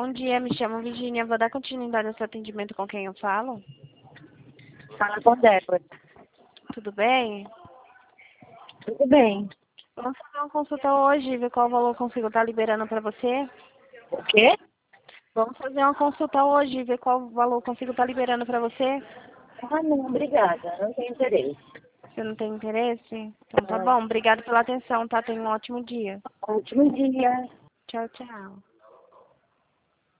Bom dia, me chamo Virginia. Vou dar continuidade ao seu atendimento com quem eu falo? Fala com Débora. Tudo bem? Tudo bem. Vamos fazer uma consulta hoje e ver qual valor eu consigo estar liberando para você? O quê? Vamos fazer uma consulta hoje e ver qual valor eu consigo estar liberando para você? Ah, não, obrigada. Não tenho interesse. Você não tem interesse? Então tá Ah, bom. Obrigada pela atenção, tá? Tenha um ótimo dia. ótimo dia. Tchau, tchau.